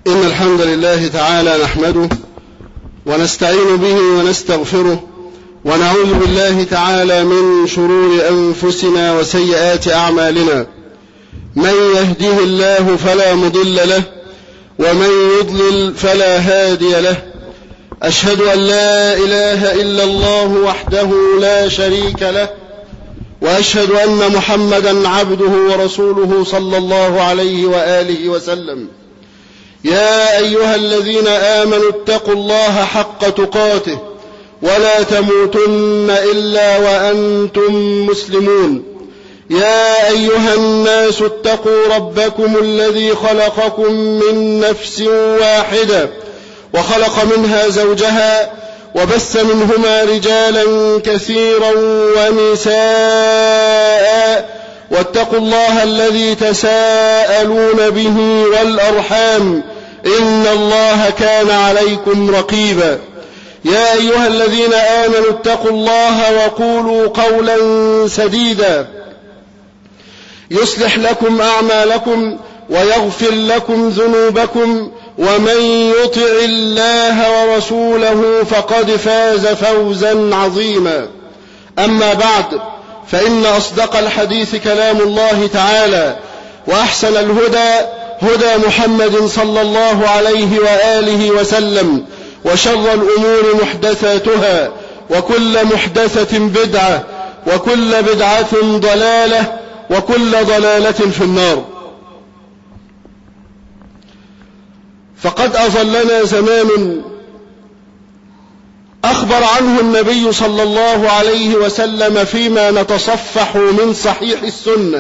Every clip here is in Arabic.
إن الحمد لله تعالى نحمده ونستعين به ونستغفره ونعوذ بالله تعالى من شرور أنفسنا وسيئات أعمالنا. من يهده الله فلا مضل له ومن يضلل فلا هادي له. أشهد أن لا إله إلا الله وحده لا شريك له، وأشهد أن محمدا عبده ورسوله صلى الله عليه وآله وسلم. يا أيها الذين آمنوا اتقوا الله حق تقاته ولا تموتن إلا وأنتم مسلمون. يا أيها الناس اتقوا ربكم الذي خلقكم من نفس واحدة وخلق منها زوجها وبث منهما رجالا كثيرا ونساء، واتقوا الله الذي تساءلون به والأرحام إن الله كان عليكم رقيبا. يا أيها الذين آمنوا اتقوا الله وقولوا قولا سديدا يصلح لكم أعمالكم ويغفر لكم ذنوبكم، ومن يطع الله ورسوله فقد فاز فوزا عظيما. أما بعد، فإن أصدق الحديث كلام الله تعالى، وأحسن الهدى هدى محمد صلى الله عليه وآله وسلم، وشر الأمور محدثاتها، وكل محدثة بدعة، وكل بدعة ضلالة، وكل ضلالة في النار. فقد أظلنا زمان أخبر عنه النبي صلى الله عليه وسلم فيما نتصفح من صحيح السنة،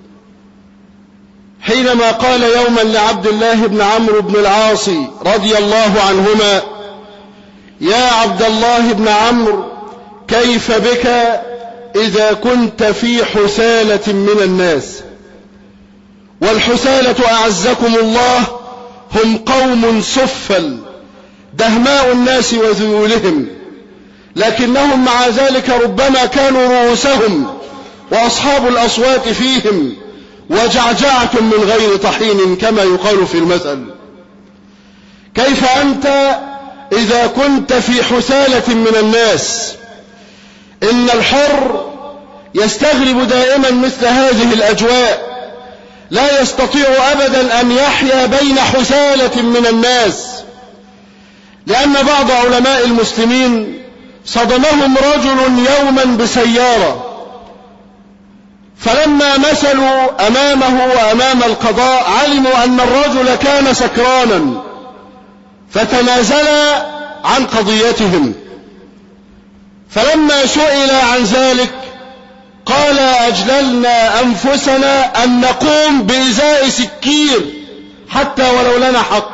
حينما قال يوما لعبد الله بن عمرو بن العاص رضي الله عنهما: يا عبد الله بن عمرو، كيف بك إذا كنت في حثالة من الناس؟ والحثالة أعزكم الله هم قوم سفل دهماء الناس وذيولهم، لكنهم مع ذلك ربما كانوا رؤوسهم وأصحاب الأصوات فيهم وجعجعة من غير طحين كما يقال في المثل. كيف أنت إذا كنت في حثالة من الناس؟ إن الحر يستغرب دائما مثل هذه الأجواء، لا يستطيع أبدا أن يحيا بين حثالة من الناس، لأن بعض علماء المسلمين صدمهم رجل يوما بسيارة، فلما مثلوا أمامه وأمام القضاء علموا أن الرجل كان سكرانا، فتنازلا عن قضيتهم. فلما سئل عن ذلك قال: أجللنا أنفسنا أن نقوم بإزاء سكير حتى ولو لنا حق.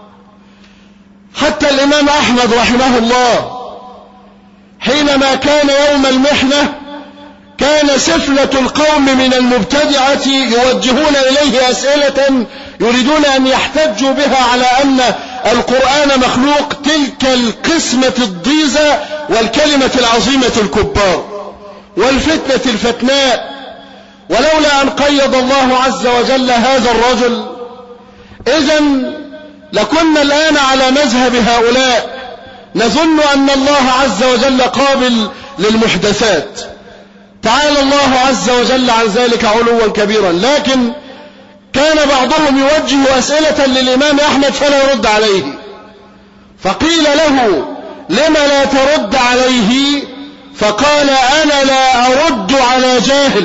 حتى الإمام أحمد رحمه الله حينما كان يوم المحنة كان سفلة القوم من المبتدعة يوجهون إليه أسئلة يريدون أن يحتجوا بها على أن القرآن مخلوق، تلك القسمة الضيزة والكلمة العظيمة الكبار والفتنة الفتناء. ولولا أن قيض الله عز وجل هذا الرجل إذن لكنا الآن على مذهب هؤلاء، نظن أن الله عز وجل قابل للمحدثات. تعالى الله عز وجل عن ذلك علوا كبيرا. لكن كان بعضهم يوجه أسئلة للإمام أحمد فلا يرد عليه، فقيل له: لم لا ترد عليه؟ فقال: أنا لا أرد على جاهل.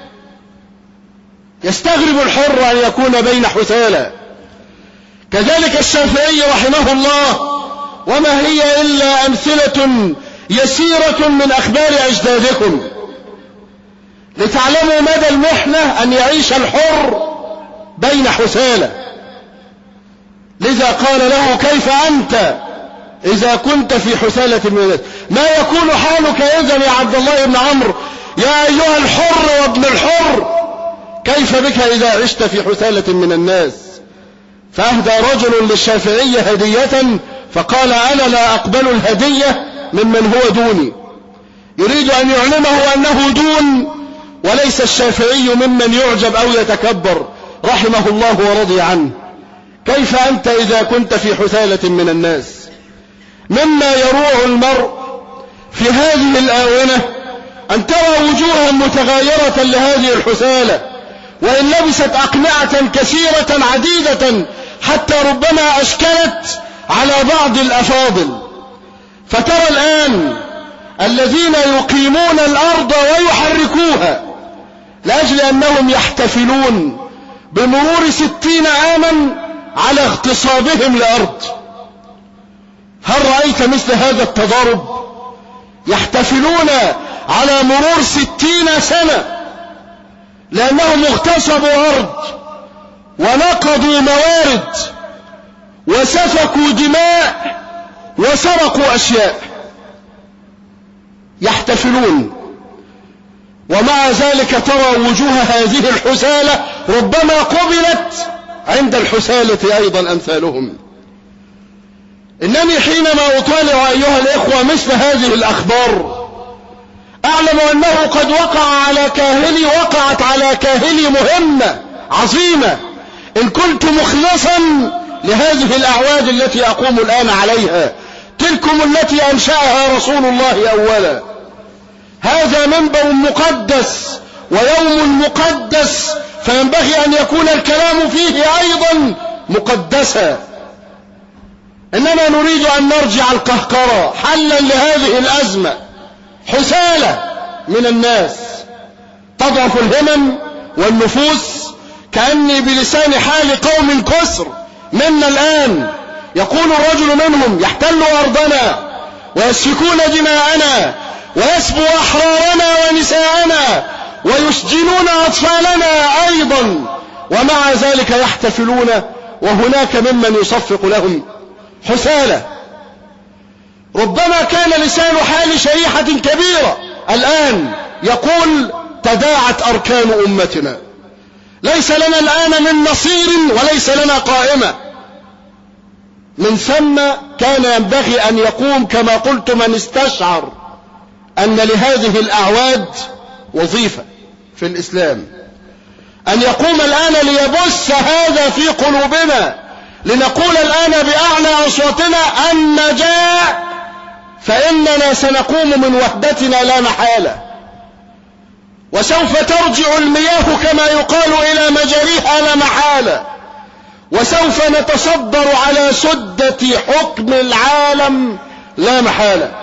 يستغرب الحر أن يكون بين حثالة. كذلك الشافعي رحمه الله، وما هي إلا أمثلة يسيرة من أخبار أجدادكم لتعلموا مدى المحنة أن يعيش الحر بين حثالة. لذا قال له: كيف أنت إذا كنت في حثالة من الناس؟ ما يكون حالك إذن يا عبد الله بن عمرو يا أيها الحر وابن الحر؟ كيف بك إذا عشت في حثالة من الناس؟ فأهدى رجل للشافعي هدية فقال: أنا لا أقبل الهدية ممن هو دوني. يريد أن يعلمه أنه دون، وليس الشافعي ممن يعجب أو يتكبر رحمه الله ورضي عنه. كيف أنت إذا كنت في حثالة من الناس؟ مما يروع المرء في هذه الآونة أن ترى وجوها متغايرة لهذه الحثالة، وإن لبست أقنعة كثيرة عديدة حتى ربما أشكلت على بعض الأفاضل. فترى الآن الذين يقيمون الأرض ويحركوها لأجل أنهم يحتفلون بمرور 60 عاما على اغتصابهم لأرض. هل رأيت مثل هذا التضارب؟ يحتفلون على مرور 60 سنة لأنهم اغتصبوا أرض ونقضوا موارد وسفكوا دماء وسرقوا أشياء، يحتفلون. ومع ذلك ترى وجوه هذه الحثالة ربما قبلت عند الحثالة أيضا أمثالهم. إنني حينما أطالع أيها الإخوة مثل هذه الأخبار أعلم أنه قد وقعت على كاهلي مهمة عظيمة إن كنت مخلصا لهذه الأعواد التي أقوم الآن عليها، تلكم التي أنشأها رسول الله أولا. هذا منبر مقدس ويوم مقدس، فينبغي أن يكون الكلام فيه أيضا مقدسا. إننا نريد أن نرجع القهقرة حلا لهذه الأزمة. حثالة من الناس تضعف الهمم والنفوس، كأني بلسان حال قوم كسر منا الآن. يقول الرجل منهم: يحتلوا أرضنا ويسفكون دماءنا ويسبوا أحرارنا ونساءنا ويسجنون أطفالنا أيضا، ومع ذلك يحتفلون وهناك ممن يصفق لهم. حثالة. ربما كان لسان حال شريحة كبيرة الآن يقول: تداعت أركان أمتنا، ليس لنا الآن من نصير وليس لنا قائمة. من ثم كان ينبغي أن يقوم كما قلت من استشعر أن لهذه الأعواد وظيفة في الإسلام، أن يقوم الآن ليبث هذا في قلوبنا، لنقول الآن بأعلى أصواتنا: النجاة، فإننا سنقوم من وحدتنا لا محالة، وسوف ترجع المياه كما يقال إلى مجاريها لا محالة، وسوف نتصدر على سدة حكم العالم لا محالة.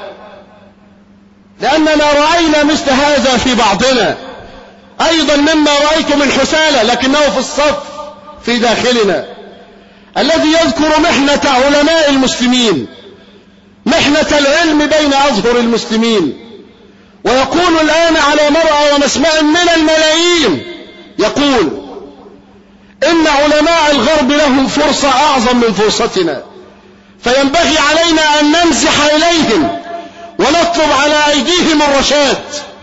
لأننا رأينا مثل هذا في بعضنا أيضا مما رأيت من حثالة، لكنه في الصف في داخلنا، الذي يذكر محنة علماء المسلمين، محنة العلم بين أظهر المسلمين، ويقول الآن على مرأى ومسمع من الملايين، يقول: إن علماء الغرب لهم فرصة أعظم من فرصتنا، فينبغي علينا أن نمزح إليهم ونطلب على أيديهم الرشاد.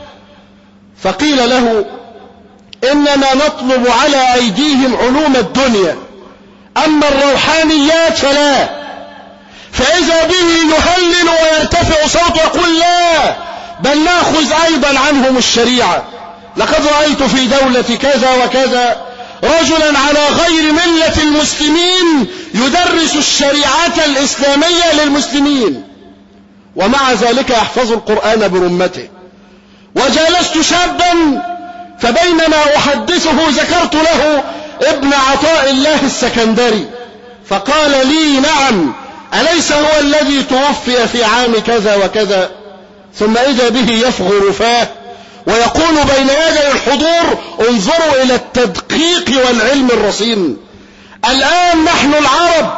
فقيل له: إننا نطلب على أيديهم علوم الدنيا، أما الروحانيات فلا. فإذا به يهلل ويرتفع صوته يقول: لا، بل نأخذ أيضا عنهم الشريعة. لقد رأيت في دولة كذا وكذا رجلا على غير ملة المسلمين يدرس الشريعة الإسلامية للمسلمين، ومع ذلك يحفظ القرآن برمته. وجالست شابا فبينما أحدثه ذكرت له ابن عطاء الله السكندري، فقال لي: نعم، أليس هو الذي توفي في عام كذا وكذا؟ ثم إذا به يفغر فاه ويقول بين يدي الحضور: انظروا إلى التدقيق والعلم الرصين. الآن نحن العرب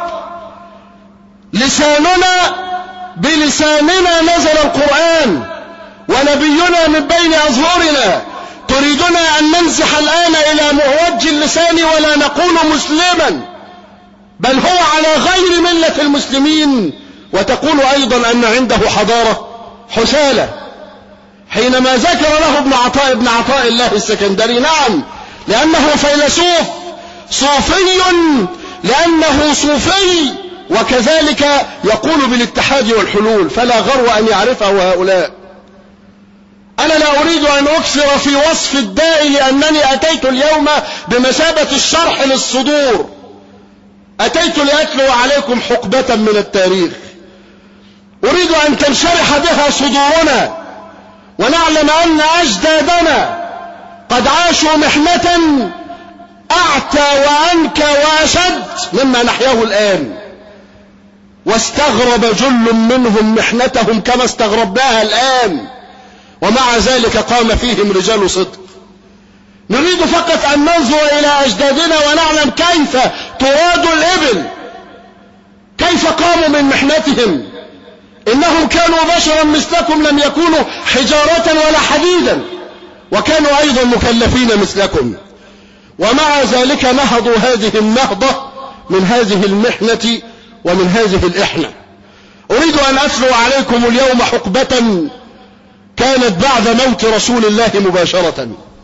لساننا بلساننا نزل القرآن ونبينا من بين أظهرنا، تريدنا أن ننزح الآن إلى معوج اللسان ولا نقول مسلما، بل هو على غير ملة المسلمين، وتقول أيضا أن عنده حضارة. حثالة. حينما ذكر له ابن عطاء الله السكندري: نعم، لأنه فيلسوف صوفي، لأنه صوفي، وكذلك يقول بالاتحاد والحلول، فلا غرو أن يعرفه هؤلاء. أنا لا أريد أن أكثر في وصف الداء، لأنني أتيت اليوم بمثابة الشرح للصدور. أتيت لأتلو عليكم حقبة من التاريخ أريد أن تنشرح بها صدورنا ونعلم أن أجدادنا قد عاشوا محنة أعتى وأنكى وأشد مما نحياه الآن، واستغرب جل منهم محنتهم كما استغربناها الآن، ومع ذلك قام فيهم رجال صدق. نريد فقط أن ننظر إلى أجدادنا ونعلم كيف تراد الإبل، كيف قاموا من محنتهم. إنهم كانوا بشرا مثلكم، لم يكونوا حجارة ولا حديدا، وكانوا أيضا مكلفين مثلكم، ومع ذلك نهضوا هذه النهضة من هذه المحنة ومن هذه الإحنة. أريد أن أتلو عليكم اليوم حقبة كانت بعد موت رسول الله مباشرة،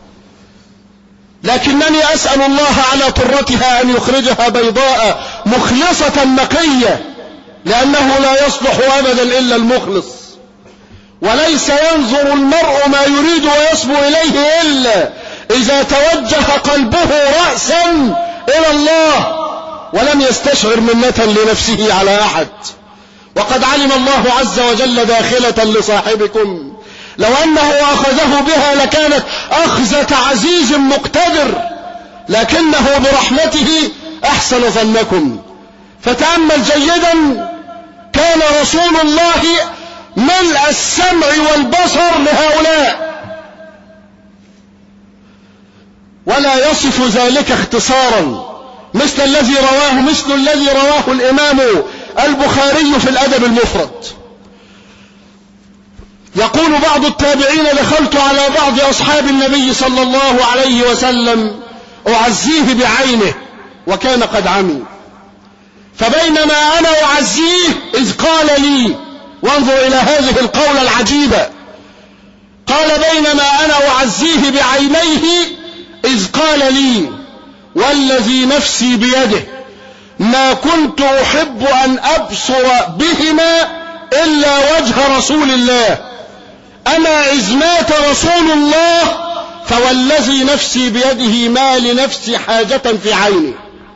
لكنني أسأل الله على طرتها أن يخرجها بيضاء مخلصة نقية، لأنه لا يصلح أبدا إلا المخلص، وليس ينظر المرء ما يريد ويصبو إليه إلا إذا توجه قلبه رأسا إلى الله ولم يستشعر منة لنفسه على أحد. وقد علم الله عز وجل داخلة لصاحبكم لو أنه أخذه بها لكانت أخذة عزيز مقتدر، لكنه برحمته أحسن ظنكم. فتأمل جيدا، كان رسول الله ملء السمع والبصر لهؤلاء، ولا يصف ذلك اختصارا مثل الذي رواه الإمام البخاري في الأدب المفرد. يقول بعض التابعين: دخلت على بعض أصحاب النبي صلى الله عليه وسلم أعزيه بعينه وكان قد عمي، فبينما أنا أعزيه إذ قال لي، وانظر إلى هذه القولة العجيبة، قال: بينما أنا أعزيه بعينيه إذ قال لي: والذي نفسي بيده ما كنت أحب أن أبصر بهما إلا وجه رسول الله، أما إذ مات رسول الله فوالذي نفسي بيده ما لنفسي حاجة في عيني.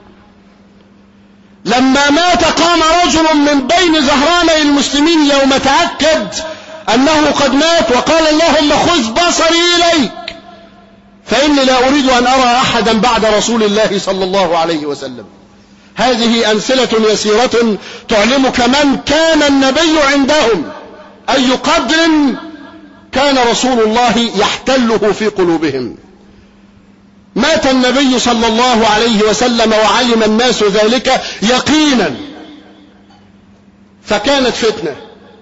لما مات قام رجل من بين ظهراني المسلمين يوم تأكد أنه قد مات وقال: اللهم خذ بصري إليك، فإني لا أريد أن أرى أحدا بعد رسول الله صلى الله عليه وسلم. هذه أمثلة يسيرة تعلمك من كان النبي عندهم، أي قدر كان رسول الله يحتله في قلوبهم. مات النبي صلى الله عليه وسلم وعلم الناس ذلك يقينا، فكانت فتنة.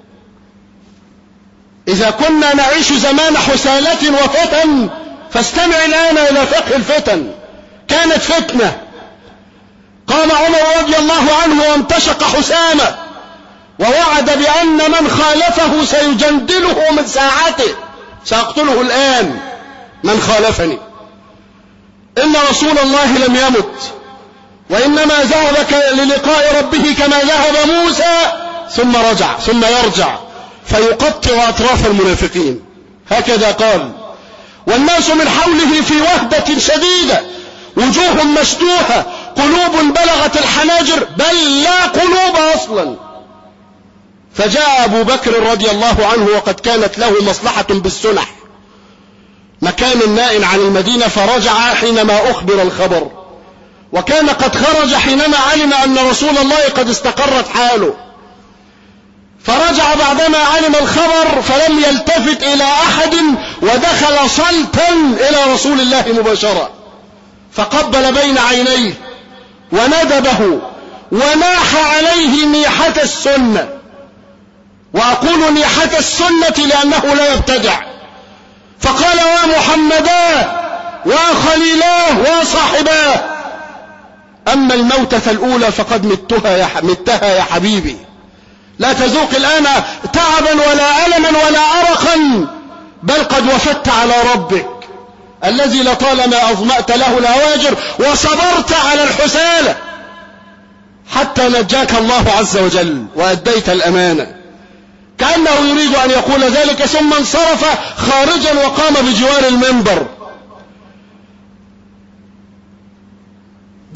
إذا كنا نعيش زمان حسالة وفتن فاستمع الآن إلى فقه الفتن. كانت فتنة، قام عمر رضي الله عنه وامتشق حسامة ووعد بأن من خالفه سيجندله من ساعته، سأقتله الآن من خالفني. إن رسول الله لم يمت، وإنما ذهب للقاء ربه كما ذهب موسى ثم يرجع فيقطع أطراف المنافقين، هكذا قال. والناس من حوله في وهدة شديدة، وجوه مشدوحة، قلوب بلغت الحناجر، بل لا قلوب أصلا. فجاء أبو بكر رضي الله عنه وقد كانت له مصلحة بالسنح، مكان نائٍ عن المدينة، فرجع حينما أخبر الخبر، وكان قد خرج حينما علم أن رسول الله قد استقرت حاله. فرجع بعدما علم الخبر فلم يلتفت إلى أحد، ودخل صلتا إلى رسول الله مباشرة، فقبل بين عينيه وندبه وناح عليه نيحة السنة. وأقول نيحة السنة لأنه لا يبتدع. فقال: ومحمدا وخليلاه وصاحباه، أما الموتة الأولى فقد متها يا حبيبي، لا تذوق الآن تعبا ولا ألما ولا أرقا، بل قد وفدت على ربك الذي لطالما أظمأت له الهواجر وصبرت على الحسالة حتى نجاك الله عز وجل وأديت الأمانة. كأنه يريد أن يقول ذلك، ثم انصرف خارجا وقام بجوار المنبر.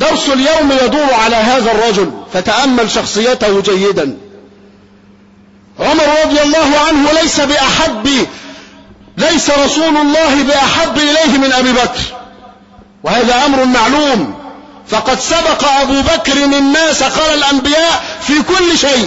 درس اليوم يدور على هذا الرجل، فتأمل شخصيته جيدا. عمر رضي الله عنه ليس رسول الله بأحب إليه من أبي بكر، وهذا أمر معلوم، فقد سبق أبو بكر الناس قال الأنبياء في كل شيء،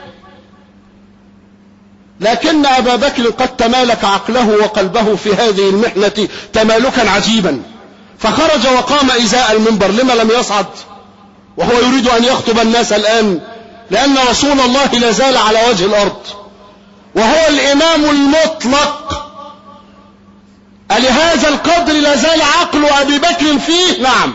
لكن أبا بكر قد تمالك عقله وقلبه في هذه المحنة تمالكا عجيبا، فخرج وقام إزاء المنبر. لما لم يصعد وهو يريد أن يخطب الناس الآن؟ لأن رسول الله لا زال على وجه الأرض وهو الإمام المطلق. ألهذا القدر لا زال عقل أبي بكر فيه؟ نعم.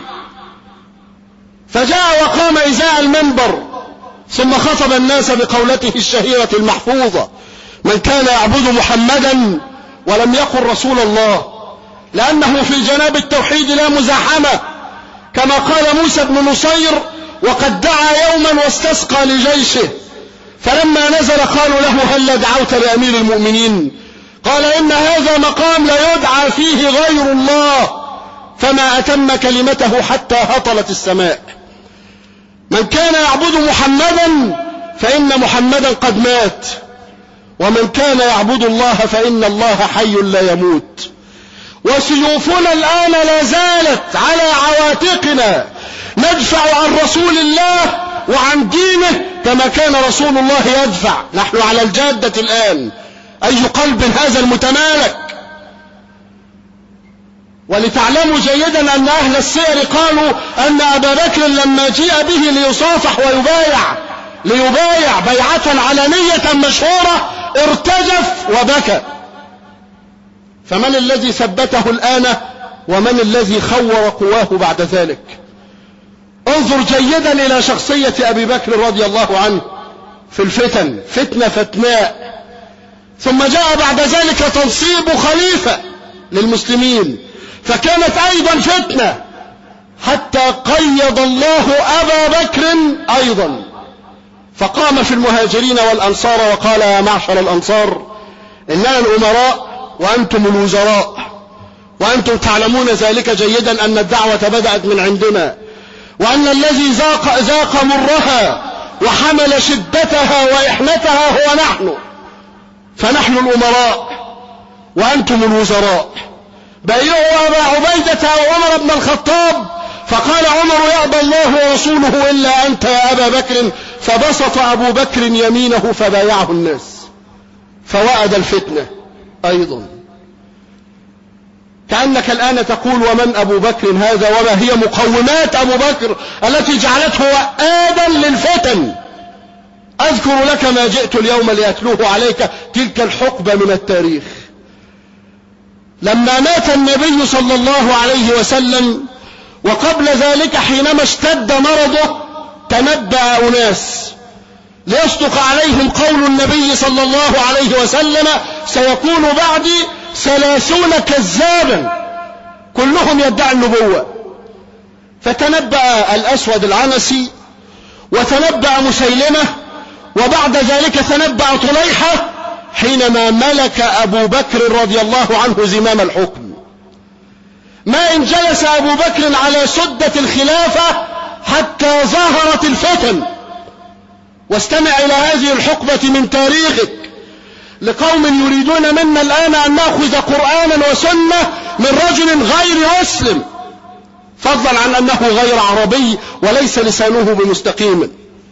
فجاء وقام إزاء المنبر، ثم خطب الناس بقولته الشهيرة المحفوظة: من كان يعبد محمدا ولم يقل رسول الله، لأنه في جناب التوحيد لا مزاحمة، كما قال موسى بن نصير: وقد دعا يوما واستسقى لجيشه، فلما نزل قالوا له: هل دعوت لأمير المؤمنين؟ قال: إن هذا مقام لا يدعى فيه غير الله، فما أتم كلمته حتى هطلت السماء. من كان يعبد محمدا فإن محمدا قد مات، ومن كان يعبد الله فإن الله حي لا يموت. وسيوفنا الآن لا زالت على عواتقنا، ندفع عن رسول الله وعن دينه كما كان رسول الله يدفع. نحن على الجادة الآن. أي قلب هذا المتمالك! ولتعلموا جيدا أن أهل السير قالوا أن أبا بكر لما جيء به ليصافح ليبايع بيعة علنية مشهورة ارتجف وبكى. فمن الذي ثبته الآن ومن الذي خور قواه بعد ذلك؟ انظر جيدا إلى شخصية أبي بكر رضي الله عنه في الفتن، فتنة فتناء، ثم جاء بعد ذلك تنصيب خليفة للمسلمين، فكانت أيضا فتنة، حتى قيض الله أبا بكر أيضا، فقام في المهاجرين والأنصار وقال: يا معشر الأنصار، إننا الأمراء وأنتم الوزراء، وأنتم تعلمون ذلك جيدا أن الدعوة بدأت من عندنا، وأن الذي ذاق مرها وحمل شدتها وإحنتها هو نحن، فنحن الأمراء وأنتم الوزراء. بايعوا أبا عبيدة وعمر بن الخطاب، فقال عمر: يأبى الله ورسوله إلا أنت يا أبا بكر، فبسط أبو بكر يمينه فبايعه الناس، فوأد الفتنة أيضا. كأنك الآن تقول: ومن أبو بكر هذا؟ وما هي مقومات أبو بكر التي جعلته وآدا للفتن؟ أذكر لك ما جئت اليوم لأتلوه عليك، تلك الحقبة من التاريخ. لما مات النبي صلى الله عليه وسلم، وقبل ذلك حينما اشتد مرضه، تنبأ أناس ليصدق عليهم قول النبي صلى الله عليه وسلم: سيكون بعدي 30 كذابا كلهم يدعي النبوة. فتنبأ الأسود العنسي، وتنبأ مسيلمة، وبعد ذلك تنبأ طليحة، حينما ملك أبو بكر رضي الله عنه زمام الحكم. ما إن جلس أبو بكر على سدة الخلافة حتى ظهرت الفتن. واستمع إلى هذه الحقبة من تاريخك، لقوم يريدون منا الآن أن نأخذ قرآنا وسنة من رجل غير مسلم، فضلا عن أنه غير عربي وليس لسانه بمستقيم.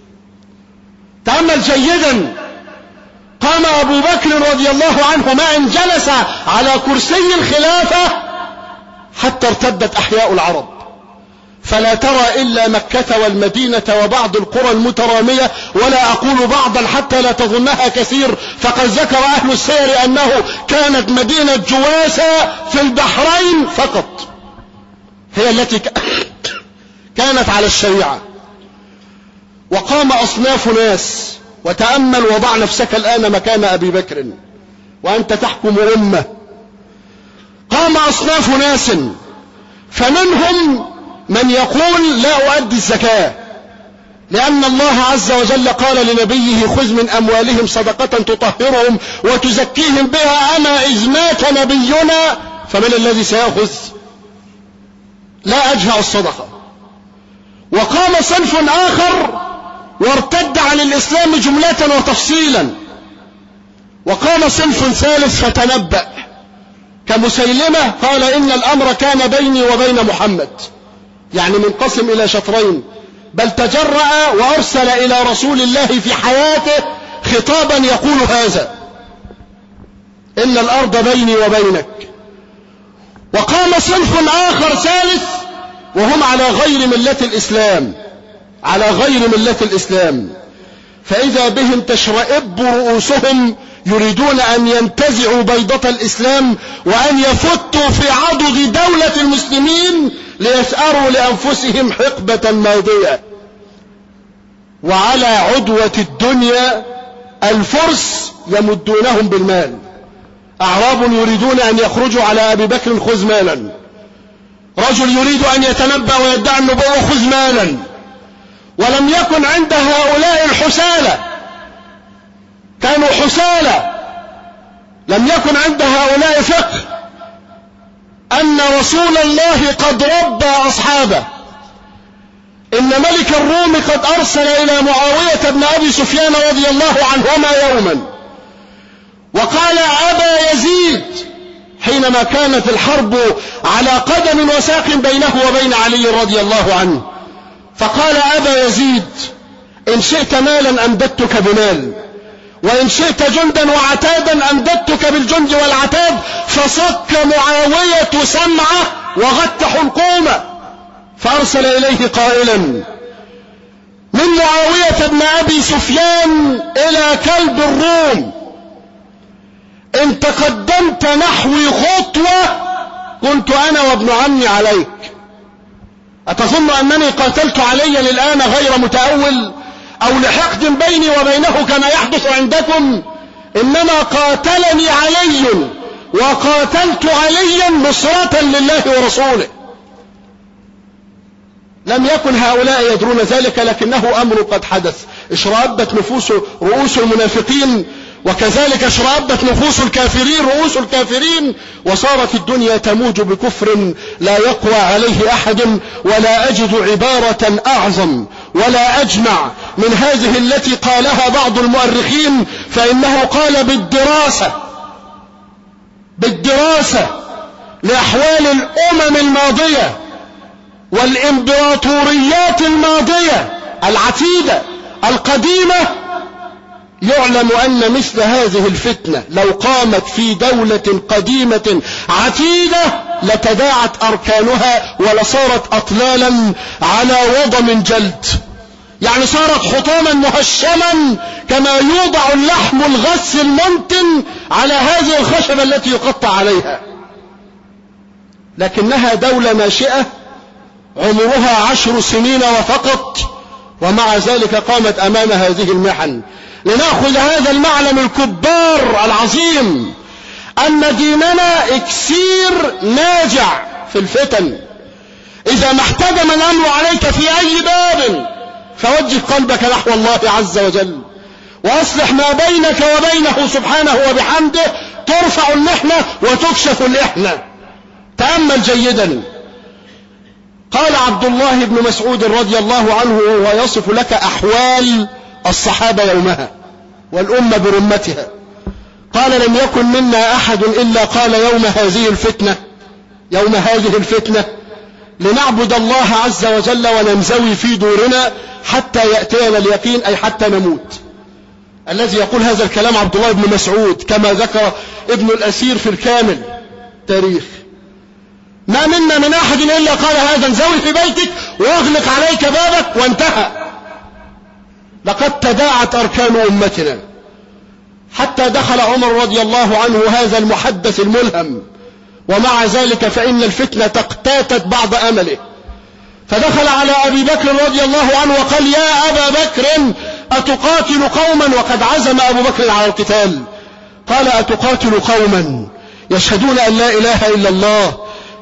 تأمل جيدا، قام أبو بكر رضي الله عنه ما إن جلس على كرسي الخلافة حتى ارتدت أحياء العرب، فلا ترى إلا مكة والمدينة وبعض القرى المترامية، ولا أقول بعضا حتى لا تظنها كثير، فقد ذكر أهل السير أنه كانت مدينة جواسة في البحرين فقط هي التي كانت على الشريعة. وقام أصناف ناس، وتأمل وضع نفسك الآن مكان أبي بكر وأنت تحكم أمة. قام أصناف ناس، فمنهم من يقول: لا أؤدي الزكاة، لأن الله عز وجل قال لنبيه: خذ من أموالهم صدقة تطهرهم وتزكيهم بها، أما إذ مات نبينا فمن الذي سيأخذ؟ لا أدفع الصدقة. وقام صنف آخر وارتد عن الإسلام جملة وتفصيلا، وقام صنف ثالث فتنبأ كمسيلمة قال إن الأمر كان بيني وبين محمد، يعني منقسم إلى شطرين، بل تجرأ وأرسل إلى رسول الله في حياته خطابا يقول هذا: إن الأرض بيني وبينك. وقام صنف آخر ثالث وهم على غير ملة الإسلام، على غير ملة الإسلام، فإذا بهم تشرئب رؤوسهم يريدون أن ينتزعوا بيضة الإسلام وأن يفتوا في عضد دولة المسلمين ليسأروا لأنفسهم حقبة ماضية. وعلى عدوة الدنيا الفرس يمدونهم بالمال، أعراب يريدون أن يخرجوا على أبي بكر خذ مالا، رجل يريد أن يتنبأ ويدعي النبوة خذ مالا. ولم يكن عند هؤلاء الحسالة، كانوا حسالة، لم يكن عند هؤلاء فقه أن رسول الله قد ربى أصحابه. إن ملك الروم قد أرسل إلى معاوية بن أبي سفيان رضي الله عنهما يوما وقال: أبا يزيد، حينما كانت الحرب على قدم وساق بينه وبين علي رضي الله عنه، فقال: أبا يزيد، إن شئت مالا أمددتك بمال، وإن شئت جندا وعتادا أمددتك بالجند والعتاد. فصك معاوية سمعه وغت حلقومه، فأرسل إليه قائلا: من معاوية بن أبي سفيان إلى كلب الروم، إن تقدمت نحوي خطوة كنت أنا وابن عمي عليك. أتظن أنني قاتلت عليا الآن غير متأول أو لحقد بيني وبينه كما يحدث عندكم؟ إنما قاتلني علي وقاتلت عليا نصرة لله ورسوله. لم يكن هؤلاء يدرون ذلك، لكنه أمر قد حدث. اشرأبت رؤوس المنافقين، وكذلك اشرأبت نفوس الكافرين رؤوس الكافرين، وصارت الدنيا تموج بكفر لا يقوى عليه أحد. ولا أجد عبارة أعظم ولا أجمع من هذه التي قالها بعض المؤرخين، فإنه قال: بالدراسة لأحوال الأمم الماضية والإمبراطوريات الماضية العتيدة القديمة، يعلم أن مثل هذه الفتنة لو قامت في دولة قديمة عتيدة لتداعت أركانها ولصارت أطلالا على وضم جلد، يعني صارت حطاما مهشما كما يوضع اللحم الغث المنتن على هذه الخشبة التي يقطع عليها. لكنها دولة ناشئة عمرها 10 سنين وفقط، ومع ذلك قامت أمام هذه المحن. لنأخذ هذا المعلم الكبار العظيم أن ديننا إكسير ناجع في الفتن. إذا ما احتدم الأمر عليك في أي باب فوجه قلبك نحو الله عز وجل، وأصلح ما بينك وبينه سبحانه وبحمده، ترفع المحنة وتكشف الإحنة. تأمل جيدا. قال عبد الله بن مسعود رضي الله عنه وهو يصف لك أحوال الصحابة يومها والأمة برمتها، قال: لم يكن منا أحد إلا قال يوم هذه الفتنة لنعبد الله عز وجل وننزوي في دورنا حتى يأتينا اليقين، أي حتى نموت. الذي يقول هذا الكلام عبد الله بن مسعود، كما ذكر ابن الأثير في الكامل تاريخ. ما منا من أحد إلا قال هذا: انزوي في بيتك واغلق عليك بابك، وانتهى. لقد تداعت أركان أمتنا حتى دخل عمر رضي الله عنه هذا المحدث الملهم، ومع ذلك فإن الفتنة اقتاتت بعض أمله، فدخل على أبي بكر رضي الله عنه وقال: يا أبا بكر، أتقاتل قوما؟ وقد عزم أبو بكر على القتال. قال: أتقاتل قوما يشهدون أن لا إله إلا الله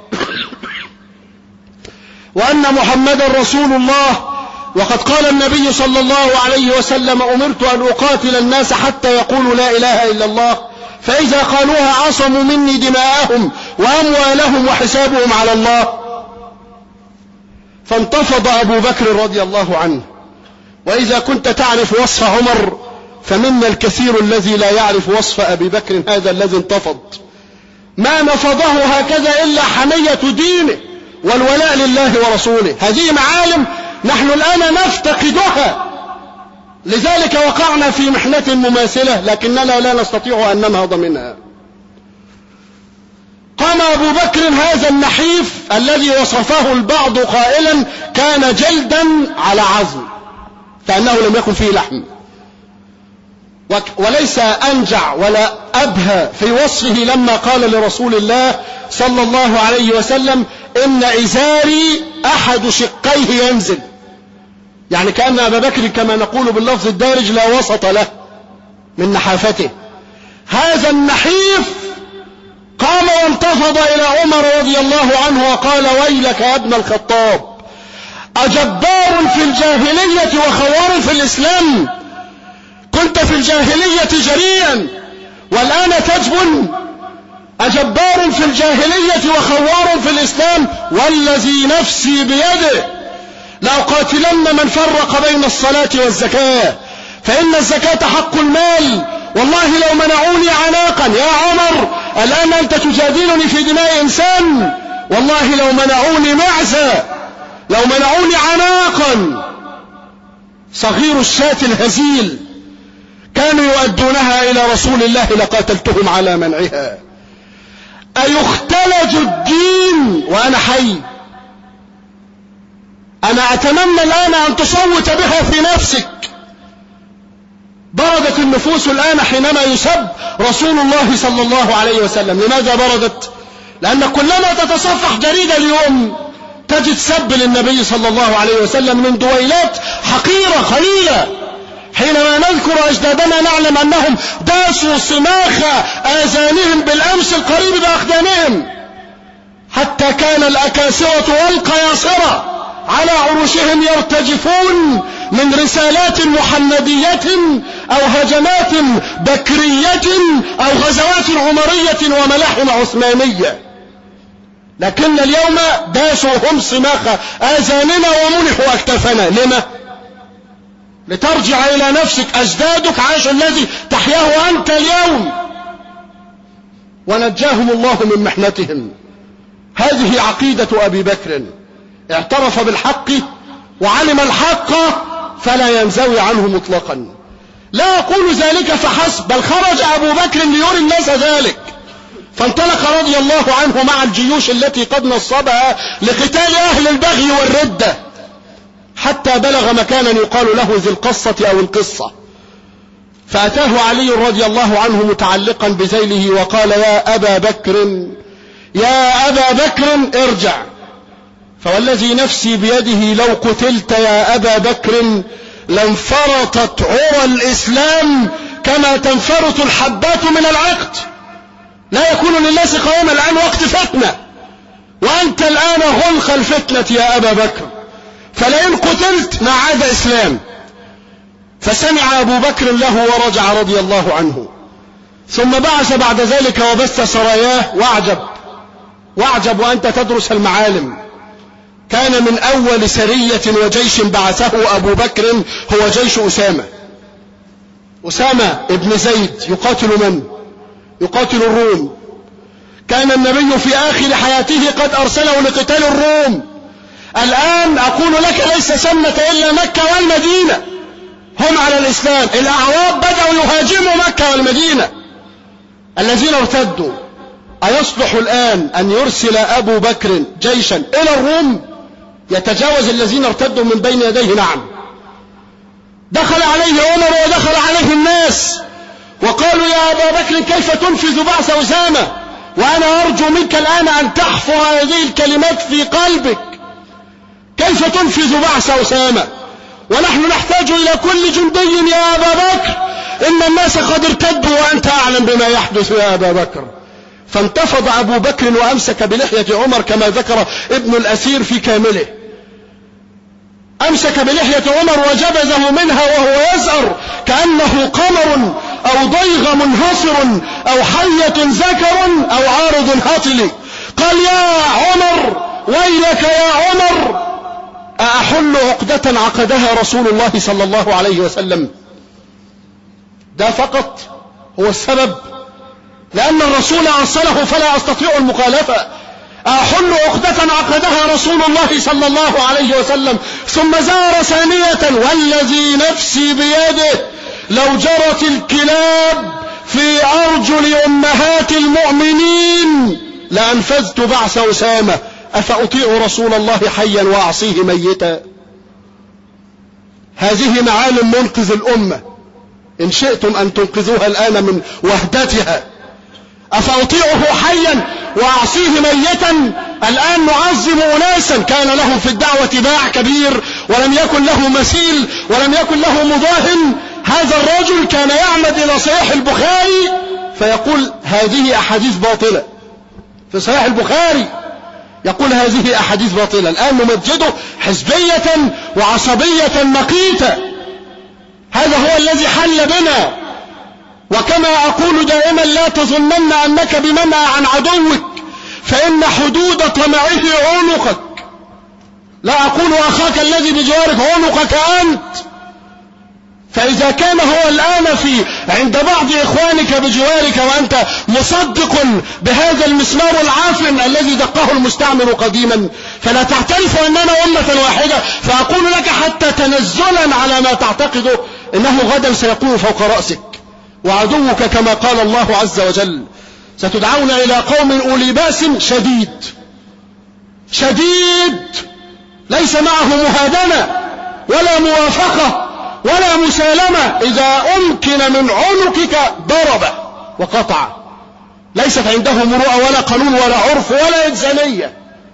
وأن محمدا رسول الله، وقد قال النبي صلى الله عليه وسلم: أمرت أن أقاتل الناس حتى يقولوا لا إله إلا الله، فإذا قالوها عصموا مني دماءهم وأموالهم وحسابهم على الله. فانتفض أبو بكر رضي الله عنه. وإذا كنت تعرف وصف عمر فمنا الكثير الذي لا يعرف وصف أبي بكر هذا الذي انتفض. ما نفضه هكذا إلا حمية دينه والولاء لله ورسوله. هذه معالم نحن الآن نفتقدها، لذلك وقعنا في محنة مماثلة لكننا لا نستطيع أن ننهض منها. قام أبو بكر هذا النحيف الذي وصفه البعض قائلا كان جلدا على عظم، كأنه لم يكن فيه لحم، وليس أنجع ولا أبهى في وصفه لما قال لرسول الله صلى الله عليه وسلم إن إزاري أحد شقيه ينزل، يعني كأن أبا بكر كما نقول باللفظ الدارج لا وسط له من نحافته. هذا النحيف قام وانتفض إلى عمر رضي الله عنه وقال ويلك يا ابن الخطاب، أجبار في الجاهلية وخوار في الإسلام؟ كنت في الجاهلية جريئا والآن تجبن؟ أجبار في الجاهلية وخوار في الإسلام؟ والذي نفسي بيده لأقاتلن من فرق بين الصلاة والزكاة، فإن الزكاة حق المال، والله لو منعوني عناقا. يا عمر الآن أنت تجادلني في دماء إنسان، والله لو منعوني معزة، لو منعوني عناقا صغير الشاة الهزيل كانوا يؤدونها إلى رسول الله لقاتلتهم على منعها. أيختلج الدين وأنا حي؟ أنا أتمنى الآن أن تصوت بها في نفسك. بردت النفوس الآن حينما يسب رسول الله صلى الله عليه وسلم. لماذا بردت؟ لأن كلما تتصفح جريدة اليوم تجد سب للنبي صلى الله عليه وسلم من دويلات حقيرة قليلة. حينما نذكر أجدادنا نعلم أنهم داسوا صماخ آذانهم بالأمس القريب بأقدامهم، حتى كان الأكاسرة والقياصرة على عروشهم يرتجفون من رسالات محمدية أو هجمات بكرية أو غزوات عمرية وملاحم عثمانية. لكن اليوم داسوا هم صماخ آذاننا ومنحوا أكتافنا. لما؟ لترجع إلى نفسك. أجدادك عاشوا الذي تحياه أنت اليوم، ونجاهم الله من محنتهم. هذه عقيدة أبي بكر، اعترف بالحق وعلم الحق فلا ينزوي عنه مطلقا. لا أقول ذلك فحسب، بل خرج أبو بكر ليري الناس ذلك، فانطلق رضي الله عنه مع الجيوش التي قد نصبها لقتال أهل البغي والردة، حتى بلغ مكانا يقال له ذي القصة أو القصة، فأتاه علي رضي الله عنه متعلقا بذيله وقال يا أبا بكر يا أبا بكر ارجع، فوالذي نفسي بيده لو قتلت يا أبا بكر لانفرطت عرى الإسلام كما تنفرط الحبات من العقد. لا يكون للناس قوام الآن وقت فتنة، وأنت الآن غلق الفتنة يا أبا بكر، فلئن قتلت ما عاد إسلام. فسمع أبو بكر له ورجع رضي الله عنه، ثم بعث بعد ذلك وبث سراياه. واعجب وأنت تدرس المعالم، كان من أول سرية وجيش بعثه أبو بكر هو جيش أسامة ابن زيد. يقاتل من؟ يقاتل الروم. كان النبي في آخر حياته قد أرسله لقتال الروم. الآن أقول لك ليس ثمة إلا مكة والمدينة هم على الإسلام. الأعراب بدأوا يهاجموا مكة والمدينة الذين ارتدوا. أيصلح الآن أن يرسل أبو بكر جيشا إلى الروم يتجاوز الذين ارتدوا من بين يديه؟ نعم. دخل عليه عمر ودخل عليه الناس وقالوا يا أبا بكر كيف تنفذ بعث أسامة؟ وأنا أرجو منك الآن أن تحفر هذه الكلمات في قلبك. كيف تنفذ بعث أسامة ونحن نحتاج إلى كل جندي يا أبا بكر؟ إن الناس قد ارتدوا وأنت أعلم بما يحدث يا أبا بكر. فانتفض أبو بكر وأمسك بلحية عمر كما ذكر ابن الأثير في كامله. أمسك بلحية عمر وجبزه منها وهو يزأر كأنه قمر أو ضيغ منهصر أو حية ذكر أو عارض هطل. قال يا عمر ويلك يا عمر، أأحل عقدة عقدها رسول الله صلى الله عليه وسلم؟ ده فقط هو السبب، لأن الرسول أرسله فلا يستطيع المخالفة. أحل عقدة عقدها رسول الله صلى الله عليه وسلم. ثم زار ثانية: والذي نفسي بيده لو جرت الكلاب في أرجل أمهات المؤمنين لأنفذت بعث أسامة، أفأطيع رسول الله حيا وأعصيه ميتا؟ هذه معالم منقذ الأمة إن شئتم أن تنقذوها الآن من وهدتها. أفأطيعه حيا وأعصيه ميتا؟ الآن نعظم أناسا كان لهم في الدعوة باع كبير ولم يكن له مثيل ولم يكن له مضاهن. هذا الرجل كان يعمد إلى صحيح البخاري فيقول هذه أحاديث باطلة، في صحيح البخاري يقول هذه أحاديث باطلة. الآن نمجده حزبية وعصبية مقيتة. هذا هو الذي حل بنا. وكما أقول دائما: لا تظنن أنك بمنع عن عدوك فإن حدود طمعه عنقك. لا أقول أخاك الذي بجوارك عنقك أنت. فإذا كان هو الآن عند بعض إخوانك بجوارك وأنت مصدق بهذا المسمار العافن الذي دقه المستعمر قديما، فلا تعترف أننا أمة واحدة. فأقول لك حتى تنزلا على ما تعتقده إنه غدا سيكون فوق رأسك. وعدوك كما قال الله عز وجل: ستدعون إلى قوم أولي بأس شديد. شديد ليس معه مهادنة ولا موافقة ولا مسالمة. إذا أمكن من عنقك ضربه وقطع. ليست عنده مروءة ولا قانون ولا عرف ولا إنسانية.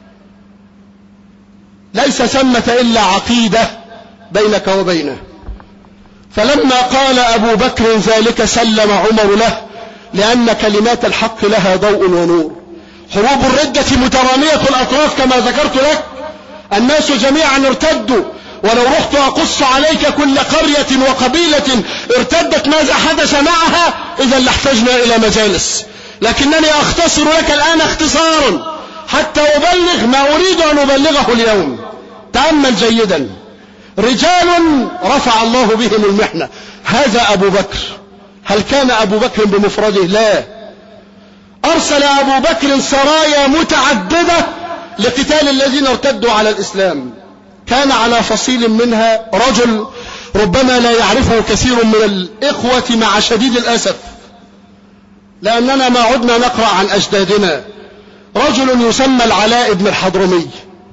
ليس ثمة إلا عقيدة بينك وبينه. فلما قال أبو بكر ذلك سلم عمر له، لأن كلمات الحق لها ضوء ونور. حروب الردة مترامية الأطراف كما ذكرت لك. الناس جميعا ارتدوا، ولو رحت أقص عليك كل قرية وقبيلة ارتدت ماذا حدث معها إذا لاحتجنا إلى مجالس. لكنني أختصر لك الآن اختصارا حتى أبلغ ما أريد أن أبلغه اليوم. تأمل جيدا: رجال رفع الله بهم المحنة. هذا أبو بكر. هل كان أبو بكر بمفرده؟ لا. أرسل أبو بكر سرايا متعددة لقتال الذين ارتدوا على الإسلام. كان على فصيل منها رجل ربما لا يعرفه كثير من الإخوة مع شديد الأسف، لأننا ما عدنا نقرأ عن أجدادنا. رجل يسمى العلاء بن الحضرمي.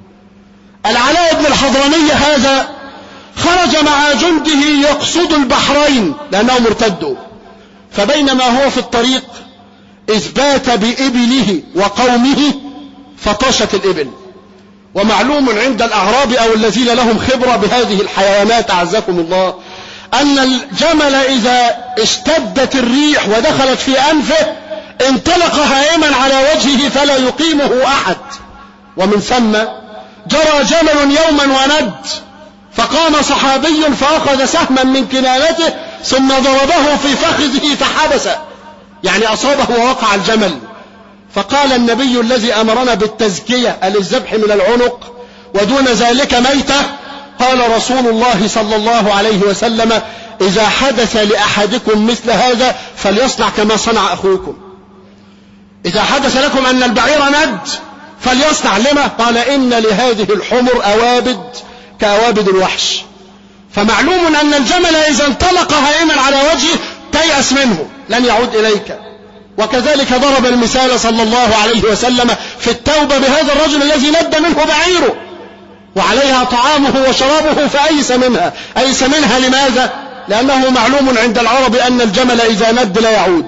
العلاء بن الحضرمي هذا خرج مع جنده يقصد البحرين لأنهم ارتدوا. فبينما هو في الطريق إذ بات بإبله وقومه فطاشت الإبل. ومعلوم عند الأعراب أو الذين لهم خبرة بهذه الحيوانات أعزكم الله أن الجمل إذا اشتدت الريح ودخلت في أنفه انطلق هائما على وجهه فلا يقيمه أحد. ومن ثم جرى جمل يوما وند، فقام صحابي فأخذ سهما من كنانته ثم ضربه في فخذه فحبس، يعني أصابه ووقع الجمل. فقال النبي الذي أمرنا بالتزكية الذبح من العنق ودون ذلك ميتة، قال رسول الله صلى الله عليه وسلم: إذا حدث لأحدكم مثل هذا فليصنع كما صنع أخوكم. إذا حدث لكم أن البعير ند فليصنع. لما؟ قال: إن لهذه الحمر أوابد كأوابد الوحش. فمعلوم أن الجمل إذا انطلق هائما على وجهه تيأس منه لن يعود إليك. وكذلك ضرب المثال صلى الله عليه وسلم في التوبة بهذا الرجل الذي ند منه بعيره وعليها طعامه وشرابه أيس منها. لماذا؟ لأنه معلوم عند العرب أن الجمل إذا ند لا يعود.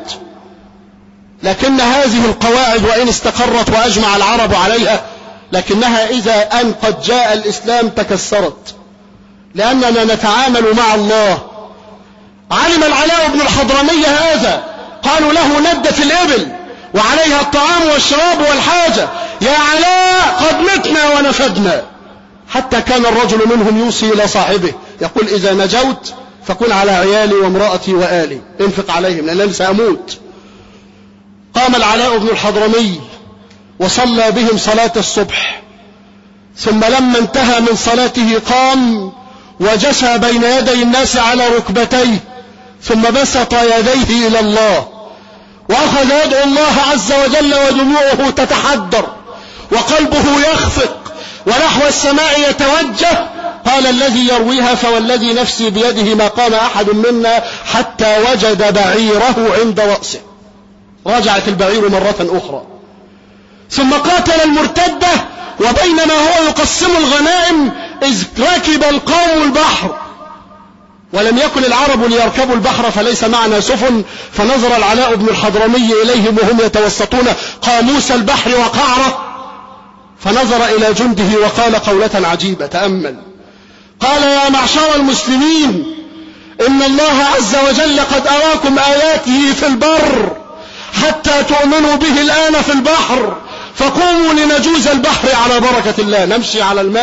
لكن هذه القواعد وإن استقرت وأجمع العرب عليها، لكنها إذا أن قد جاء الإسلام تكسرت، لأننا نتعامل مع الله. علم العلاء بن الحضرمي هذا، قالوا له: ندت الإبل وعليها الطعام والشراب والحاجة، يا علاء قد متنا ونفدنا. حتى كان الرجل منهم يوصي إلى صاحبه يقول: إذا نجوت فكن على عيالي وامرأتي وآلي، انفق عليهم لأنني سأموت. قام العلاء بن الحضرمي وصلى بهم صلاة الصبح، ثم لما انتهى من صلاته قام وجسى بين يدي الناس على ركبتيه، ثم بسط يديه إلى الله وأخذ يدعو الله عز وجل ودموعه تتحدر وقلبه يخفق ونحو السماء يتوجه. قال الذي يرويها فوالذي نفسي بيده ما قام أحد منا حتى وجد بعيره عند رأسه. رجعت البعير مرة أخرى. ثم قاتل المرتدة، وبينما هو يقسم الغنائم إذ ركب القوم البحر، ولم يكن العرب ليركبوا البحر فليس معنا سفن، فنظر العلاء بن الحضرمي إليهم وهم يتوسطون قاموس البحر وقعره، فنظر إلى جنده وقال قولة عجيبة، تأمل. قال: يا معشر المسلمين، إن الله عز وجل قد أراكم آياته في البر حتى تؤمنوا به الآن في البحر، فقوموا لنجوز البحر على بركة الله. نمشي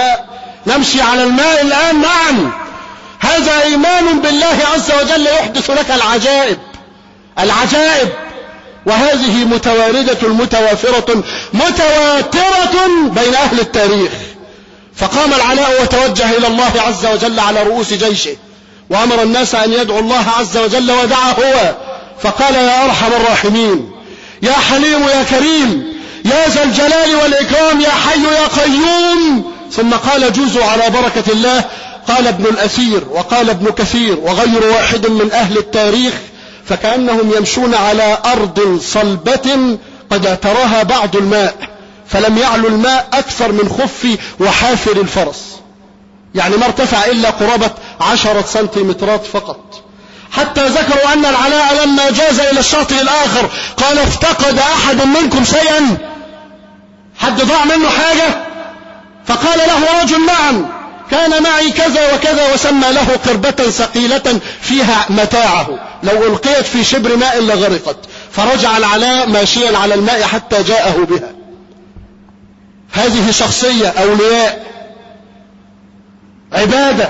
على الماء الآن معا. هذا إيمان بالله عز وجل يحدث لك العجائب، وهذه متواردة متوافرة متواترة بين أهل التاريخ. فقام العلاء وتوجه إلى الله عز وجل على رؤوس جيشه، وأمر الناس أن يدعوا الله عز وجل، ودعا هو فقال: يا أرحم الراحمين، يا حليم يا كريم، يا ذا الجلال والإكرام، يا حي يا قيوم. ثم قال: جوزوا على بركة الله. قال ابن الأثير وقال ابن كثير وغير واحد من أهل التاريخ: فكأنهم يمشون على أرض صلبة قد اعتراها بعض الماء، فلم يعلو الماء أكثر من خف وحافر الفرس، يعني ما ارتفع إلا قرابة 10 سنتيمترات فقط. حتى ذكروا أن العلاء لما جاز إلى الشاطئ الآخر قال: افتقد أحد منكم شيئا؟ حد ضاع منه حاجة؟ فقال له رجل: نعم، كان معي كذا وكذا، وسمى له قربة ثقيلة فيها متاعه، لو ألقيت في شبر ماء لغرقت. فرجع العلاء ماشيا على الماء حتى جاءه بها. هذه شخصية أولياء، عبادة،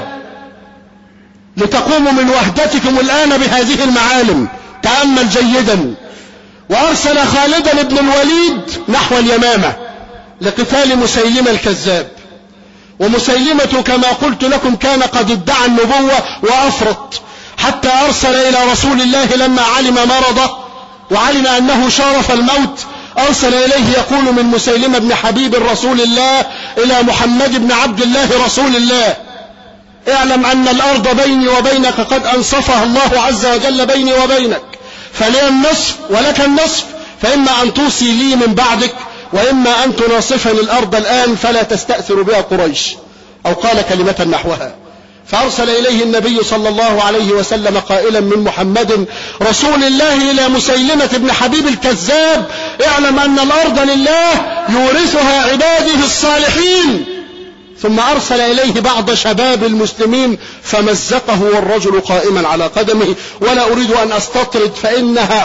لتقوموا من وحدتكم الآن بهذه المعالم. تأمل جيدا. وأرسل خالدا بن الوليد نحو اليمامة لقتال مسيلمة الكذاب. ومسيلمة كما قلت لكم كان قد ادعى النبوة وأفرط، حتى أرسل إلى رسول الله لما علم مرضه وعلم أنه شارف الموت، أرسل إليه يقول من مسيلمة بن حبيب رسول الله إلى محمد بن عبد الله رسول الله: اعلم أن الأرض بيني وبينك قد أنصفها الله عز وجل بيني وبينك، فلي النصف ولك النصف، فإما أن توصي لي من بعدك، وإما أن تناصفني الأرض الآن فلا تستأثر بها قريش، أو قال كلمة نحوها. فأرسل إليه النبي صلى الله عليه وسلم قائلا من محمد رسول الله إلى مسيلمة بن حبيب الكذاب: اعلم أن الأرض لله يورثها عباده الصالحين. ثم أرسل إليه بعض شباب المسلمين فمزقه والرجل قائما على قدمه. ولا أريد أن أستطرد فإنها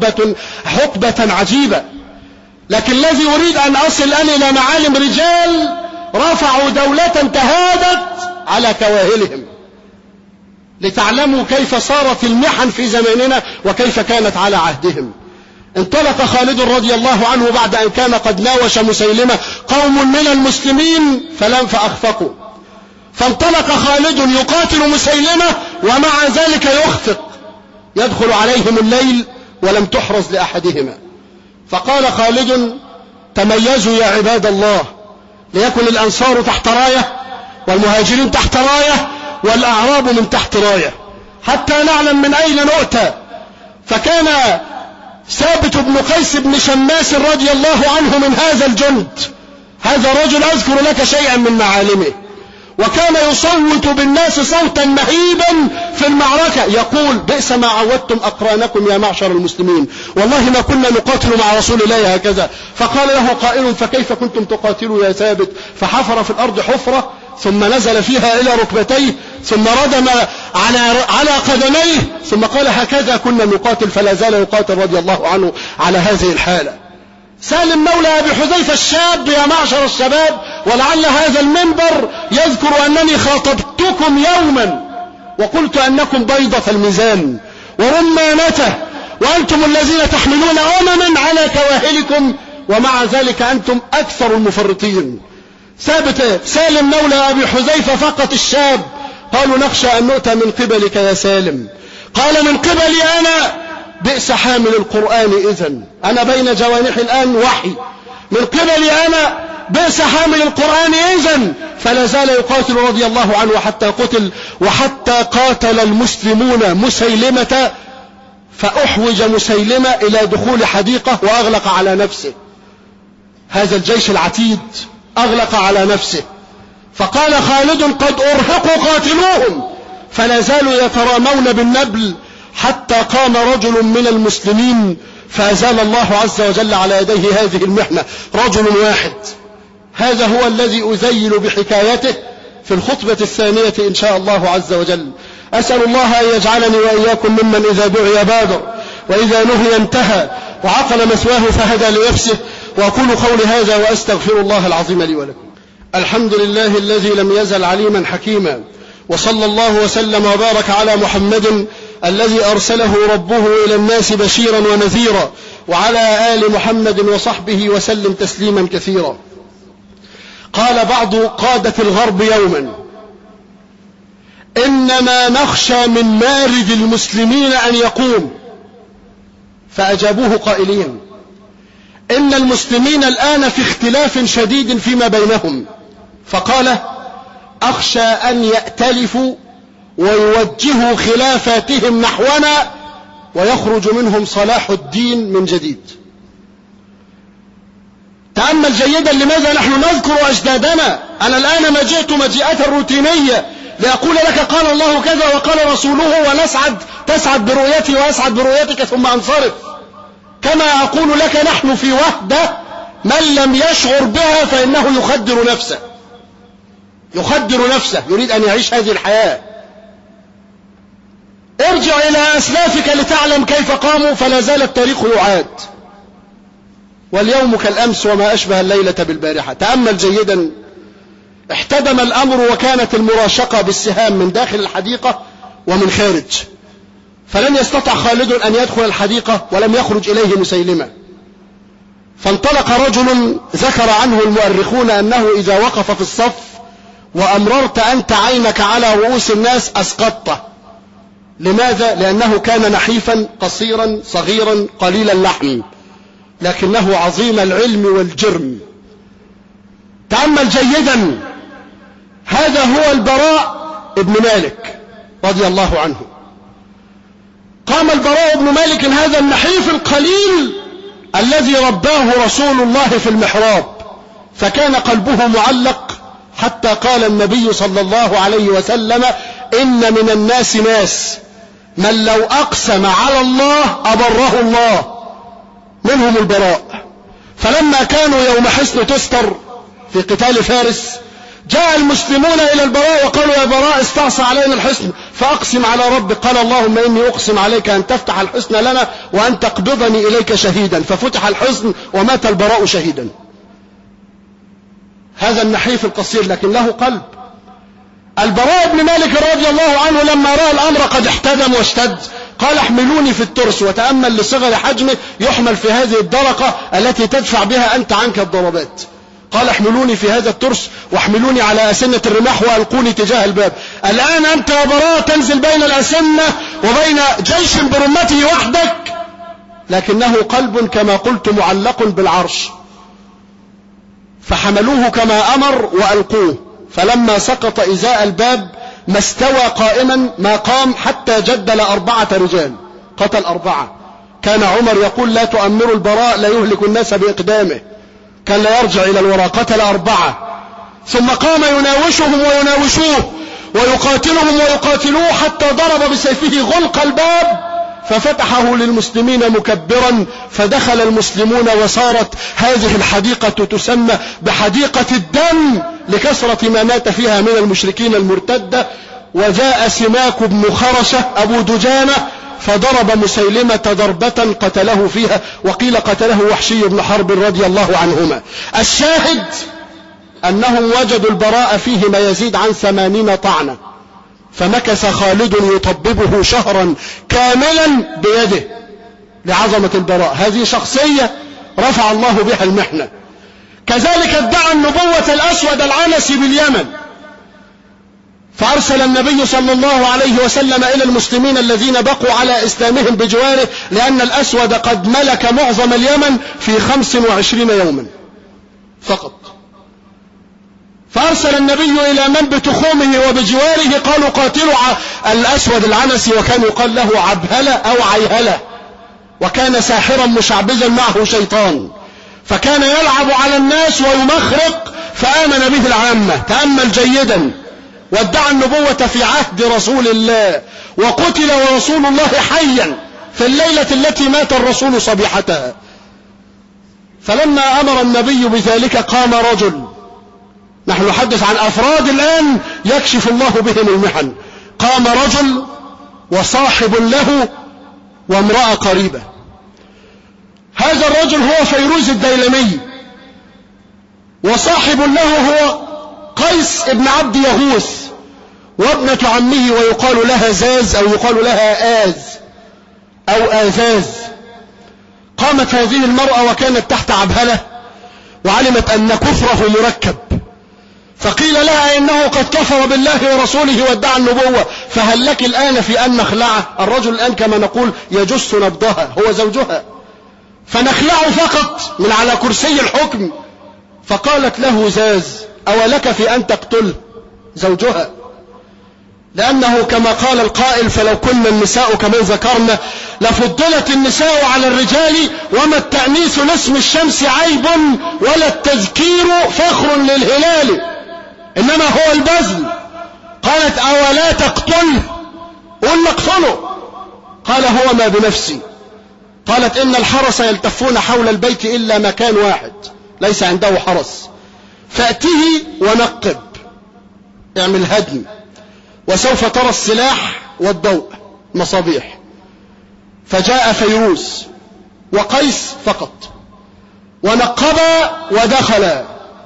حقبة عجيبة، لكن الذي أريد أن أصل أنا إلى معالم رجال رفعوا دولة تهادت على كواهلهم، لتعلموا كيف صارت المحن في زماننا وكيف كانت على عهدهم. انطلق خالد رضي الله عنه بعد أن كان قد ناوش مسيلمة قوم من المسلمين فأخفقوا، فانطلق خالد يقاتل مسيلمة ومع ذلك يخفق، يدخل عليهم الليل ولم تحرز لأحدهما. فقال خالد: تميزوا يا عباد الله، ليكن الأنصار تحت راية والمهاجرين تحت راية والأعراب من تحت راية، حتى نعلم من أين نؤتى. فكان ثابت بن قيس بن شماس رضي الله عنه من هذا الجند. هذا رجل أذكر لك شيئا من معالمه، وكان يصوت بالناس صوتا مهيبا في المعركة، يقول: بئس ما عودتم أقرانكم يا معشر المسلمين، والله ما كنا نقاتل مع رسول الله هكذا. فقال له قائل: فكيف كنتم تقاتلوا يا ثابت؟ فحفر في الأرض حفرة ثم نزل فيها إلى ركبتيه ثم ردم على قدميه ثم قال: هكذا كنا نقاتل. فلا زال يقاتل رضي الله عنه على هذه الحالة. سالم مولى أبي حذيفة الشاب: يا معشر الشباب، ولعل هذا المنبر يذكر أنني خاطبتكم يوما وقلت أنكم بيضة الميزان ورمانته، وأنتم الذين تحملون على كواهلكم، ومع ذلك أنتم أكثر المفرطين. ثابت سالم مولى أبي حذيفة فقط الشاب، قالوا نخشى أن نؤتى من قبلك يا سالم، قال من قبلي أنا، بئس حامل القرآن إذن، أنا بين جوانح الآن وحي، من قبلي أنا بئس حامل القرآن إذن. فلا زال يقاتل رضي الله عنه حتى قتل، وحتى قاتل المسلمون مسيلمة، فأحوج مسيلمة إلى دخول حديقة وأغلق على نفسه. هذا الجيش العتيد أغلق على نفسه، فقال خالد قد أرهقوا قاتلوهم، فلا زالوا يترامون بالنبل حتى قام رجل من المسلمين فأزال الله عز وجل على يديه هذه المحنة، رجل واحد. هذا هو الذي أذيل بحكايته في الخطبة الثانية إن شاء الله عز وجل. أسأل الله أن يجعلني وإياكم ممن إذا دعي بادر وإذا نهي انتهى وعقل مثواه فهدى لنفسه. وأقول قولي هذا وأستغفر الله العظيم لي ولكم. الحمد لله الذي لم يزل عليما حكيما، وصلى الله وسلم وبارك على محمد الذي أرسله ربه إلى الناس بشيرا ونذيرا، وعلى آل محمد وصحبه وسلم تسليما كثيرا. قال بعض قادة الغرب يوما: إنما نخشى من مارد المسلمين أن يقوم. فأجابوه قائلين: إن المسلمين الآن في اختلاف شديد فيما بينهم. فقال: أخشى أن يأتلفوا ويوجهوا خلافاتهم نحونا ويخرج منهم صلاح الدين من جديد. تأمل جيدا لماذا نحن نذكر أجدادنا. أنا الآن ما جئت مجيئة روتينية لأقول لك قال الله كذا وقال رسوله ونسعد، تسعد برؤيتي وأسعد برؤيتك ثم أنصرف. كما أقول لك نحن في وحدة، من لم يشعر بها فإنه يخدر نفسه، يخدر نفسه، يريد أن يعيش هذه الحياة. ارجع إلى أسلافك لتعلم كيف قاموا، فلا زال التاريخ يعاد، واليوم كالأمس وما أشبه الليلة بالبارحة. تأمل جيدا، احتدم الأمر وكانت المراشقة بالسهام من داخل الحديقة ومن خارج، فلم يستطع خالد أن يدخل الحديقة ولم يخرج إليه مسيلمة. فانطلق رجل ذكر عنه المؤرخون أنه إذا وقف في الصف وأمررت أنت عينك على رؤوس الناس أسقطته. لماذا؟ لأنه كان نحيفا قصيرا صغيرا قليل اللحم، لكنه عظيم العلم والجرم. تأمل جيدا، هذا هو البراء ابن مالك رضي الله عنه. قام البراء ابن مالك هذا النحيف القليل الذي رباه رسول الله في المحراب، فكان قلبه معلق حتى قال النبي صلى الله عليه وسلم: إن من الناس ناس من لو أقسم على الله أبره الله، منهم البراء. فلما كانوا يوم حصن تستر في قتال فارس، جاء المسلمون إلى البراء وقالوا: يا براء استعصى علينا الحصن فأقسم على ربك. قال: اللهم إني أقسم عليك أن تفتح الحصن لنا وأن تقبضني إليك شهيدا. ففتح الحصن ومات البراء شهيدا. هذا النحيف القصير لكن له قلب. البراء بن مالك رضي الله عنه لما رأى الأمر قد احتدم واشتد قال: احملوني في الترس. وتأمل لصغر حجمه، يحمل في هذه الدرقة التي تدفع بها أنت عنك الضربات. قال: احملوني في هذا الترس واحملوني على أسنة الرماح وألقوني تجاه الباب. الآن أنت يا براء تنزل بين الأسنة وبين جيش برمته وحدك، لكنه قلب كما قلت معلق بالعرش. فحملوه كما أمر وألقوه، فلما سقط إزاء الباب ما استوى قائما، ما قام حتى جدل 4 رجال، قتل 4. كان عمر يقول: لا تؤمروا البراء لا يهلك الناس بإقدامه، كان لا يرجع إلى الوراء. قتل 4 ثم قام يناوشهم ويناوشوه ويقاتلهم ويقاتلوه حتى ضرب بسيفه غلق الباب ففتحه للمسلمين مكبرا، فدخل المسلمون وصارت هذه الحديقة تسمى بحديقة الدم لكثرة ما مات فيها من المشركين المرتدة. وجاء سماك بن خرشة أبو دجانة فضرب مسيلمة ضربة قتله فيها، وقيل قتله وحشي بن حرب رضي الله عنهما. الشاهد أنهم وجدوا البراء فيه ما يزيد عن 80 طعنة، فمكث خالد يطببه شهرا كاملا بيده لعظمة البراء. هذه شخصية رفع الله بها المحنة. كذلك ادعى النبوة الأسود العنسي باليمن، فأرسل النبي صلى الله عليه وسلم إلى المسلمين الذين بقوا على إسلامهم بجواره، لأن الأسود قد ملك معظم اليمن في 25 يوما فقط. فأرسل النبي إلى من بتخومه وبجواره، قالوا قاتلوا الأسود العنسي، وكان يقال له عبهلة أو عيهلة، وكان ساحرا مشعبذا معه شيطان، فكان يلعب على الناس ويمخرق، فآمن به العامة. تأمل جيدا، وادعى النبوة في عهد رسول الله، وقتل ورسول الله حيا في الليلة التي مات الرسول صبيحتها. فلما أمر النبي بذلك قام رجل، نحن نحدث عن أفراد الآن يكشف الله بهم المحن، قام رجل وصاحب له وامرأة قريبة. هذا الرجل هو فيروز الديلمي، وصاحب له هو قيس ابن عبد يغوث، وابنة عمه ويقال لها زاز أو يقال لها آز أو آزاز. قامت هذه المرأة وكانت تحت عبهلة، وعلمت أن كفره مركب، فقيل لها إنه قد كفر بالله ورسوله وادعى النبوة، فهل لك الآن في أن نخلعه؟ الرجل الآن كما نقول يجس نبضها، هو زوجها، فنخلعه فقط من على كرسي الحكم. فقالت له زاز: أولك في أن تقتل زوجها؟ لأنه كما قال القائل: فلو كنا النساء كمن ذكرنا لفضلت النساء على الرجال، وما التأنيث لاسم الشمس عيب ولا التذكير فخر للهلال، إنما هو البذل. قالت: أولا تقتل؟ قل نقتله. قال: هو ما بنفسي. قالت: إن الحرس يلتفون حول البيت إلا مكان واحد ليس عنده حرس، فأته ونقب، اعمل هدم، وسوف ترى السلاح والضوء مصابيح. فجاء فيروز وقيس فقط، ونقبا ودخلا،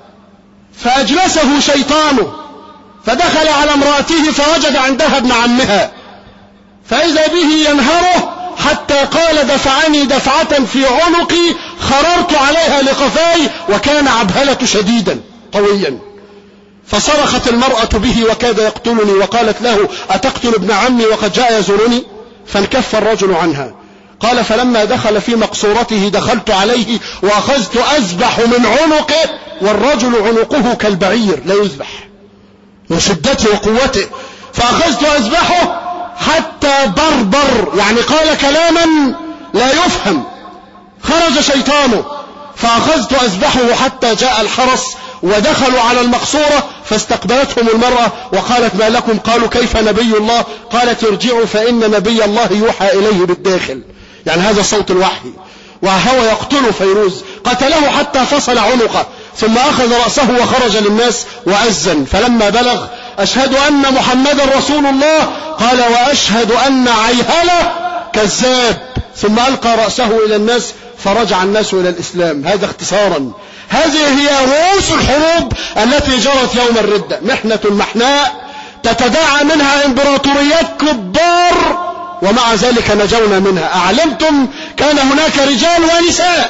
فأجلسه شيطانه، فدخل على امرأته فوجد عندها ابن عمها، فإذا به ينهره حتى قال: دفعني دفعة في عنقي خررت عليها لقفاي، وكان عبهلة شديدا قويا. فصرخت المرأة به وكاد يقتلني، وقالت له: أتقتل ابن عمي وقد جاء يزورني؟ فانكف الرجل عنها. قال: فلما دخل في مقصورته دخلت عليه وأخذت أذبح من عنقه، والرجل عنقه كالبعير لا يذبح من شدته وقوته، فأخذت أذبحه حتى بربر، يعني قال كلاما لا يفهم، خرج شيطانه. فأخذت أذبحه حتى جاء الحرس ودخلوا على المقصورة، فاستقبلتهم المرأة وقالت: ما لكم؟ قالوا: كيف نبي الله؟ قالت: ارجعوا فإن نبي الله يوحى إليه بالداخل، يعني هذا صوت الوحي. وهو يقتل فيروز، قتله حتى فصل عنقه، ثم أخذ رأسه وخرج للناس وأذن. فلما بلغ: أشهد أن محمدا رسول الله، قال: وأشهد أن عيهلة كذاب، ثم ألقى رأسه إلى الناس فرجع الناس إلى الإسلام. هذا اختصارا. هذه هي رؤوس الحروب التي جرت يوم الردة، محنة محناء تتداعى منها إمبراطوريات كبار، ومع ذلك نجونا منها. أعلمتم كان هناك رجال ونساء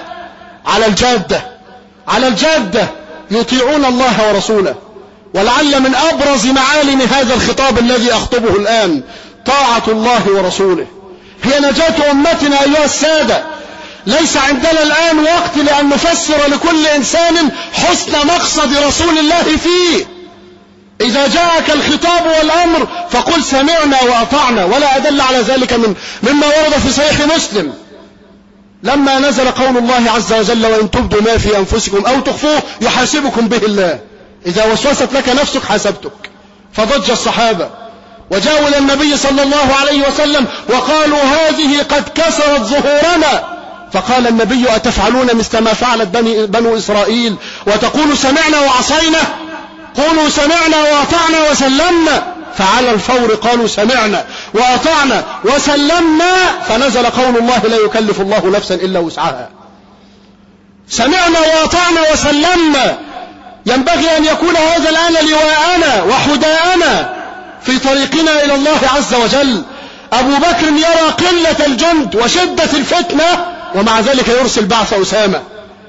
على الجادة يطيعون الله ورسوله. ولعل من أبرز معالم هذا الخطاب الذي أخطبه الآن طاعة الله ورسوله، هي نجاة أمتنا أيها السادة. ليس عندنا الآن وقت لأن نفسر لكل إنسان حسن مقصد رسول الله فيه. إذا جاءك الخطاب والأمر فقل سمعنا وأطعنا، ولا أدل على ذلك مما ورد في صحيح مسلم لما نزل قول الله عز وجل: وإن تبدوا ما في أنفسكم أو تخفوه يحاسبكم به الله، إذا وسوست لك نفسك حاسبتك. فضج الصحابة وجاءوا إلى النبي صلى الله عليه وسلم وقالوا: هذه قد كسرت ظهورنا. فقال النبي: أتفعلون مثل ما فعلت بنو إسرائيل وتقولوا سمعنا وعصينا؟ قولوا سمعنا وأطعنا وسلمنا. فعلى الفور قالوا سمعنا وأطعنا وسلمنا، فنزل قول الله: لا يكلف الله نفسا إلا وسعها. سمعنا وأطعنا وسلمنا، ينبغي أن يكون هذا الآن لواءنا وحداءنا في طريقنا إلى الله عز وجل. أبو بكر يرى قلة الجند وشدة الفتنة، ومع ذلك يرسل بعث أسامة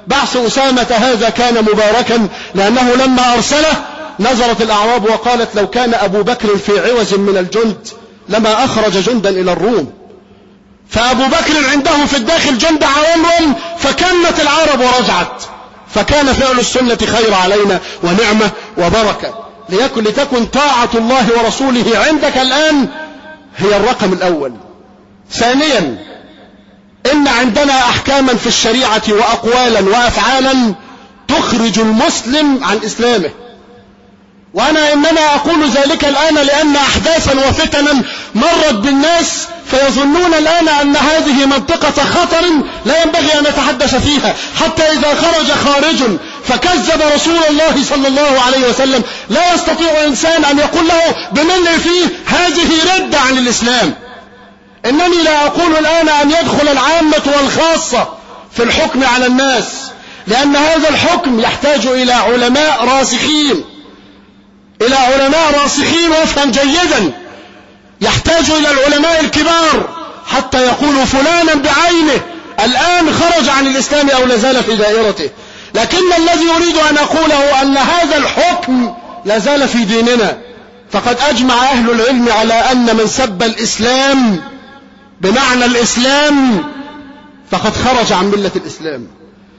بعث أسامة هذا كان مباركا، لأنه لما أرسله نظرت الأعراب وقالت لو كان أبو بكر في عوز من الجند لما أخرج جندا إلى الروم. فأبو بكر عنده في الداخل جند عوامهم، فكنت العرب ورجعت. فكان فعل السنة خير علينا ونعمة وبركة. لتكن طاعة الله ورسوله عندك الآن هي الرقم الأول. ثانيا، إن عندنا أحكاما في الشريعة وأقوالا وأفعالا تخرج المسلم عن إسلامه. وأنا إنما أقول ذلك الآن لأن أحداثا وفتنا مرت بالناس فيظنون الآن أن هذه منطقة خطر لا ينبغي أن نتحدث فيها، حتى إذا خرج خارج فكذب رسول الله صلى الله عليه وسلم لا يستطيع إنسان أن يقول له بمن فيه هذه ردة عن الإسلام. إنني لا أقول الآن أن يدخل العامة والخاصة في الحكم على الناس، لأن هذا الحكم يحتاج إلى علماء راسخين، إلى علماء راسخين، وافهم جيدا، يحتاج إلى العلماء الكبار حتى يقولوا فلانا بعينه الآن خرج عن الإسلام أو لازال في دائرته. لكن الذي أريد أن أقوله أن هذا الحكم لازال في ديننا. فقد أجمع أهل العلم على أن من سب الإسلام بمعنى الإسلام فقد خرج عن ملة الإسلام،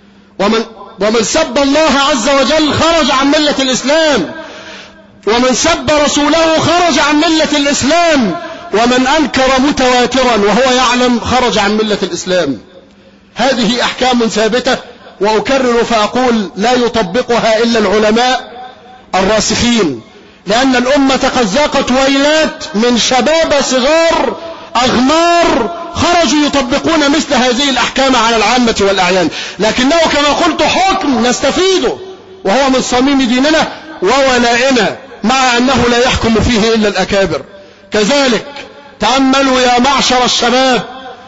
ومن سب الله عز وجل خرج عن ملة الإسلام، ومن سب رسوله خرج عن ملة الإسلام، ومن أنكر متواترا وهو يعلم خرج عن ملة الإسلام. هذه أحكام ثابتة، وأكرر فأقول لا يطبقها إلا العلماء الراسخين، لأن الأمة قد ذاقت ويلات من شباب صغار أغمار خرجوا يطبقون مثل هذه الأحكام على العامة والأعيان، لكنه كما قلت حكم نستفيده وهو من صميم ديننا وولائنا، مع أنه لا يحكم فيه إلا الأكابر. كذلك تأملوا يا معشر الشباب،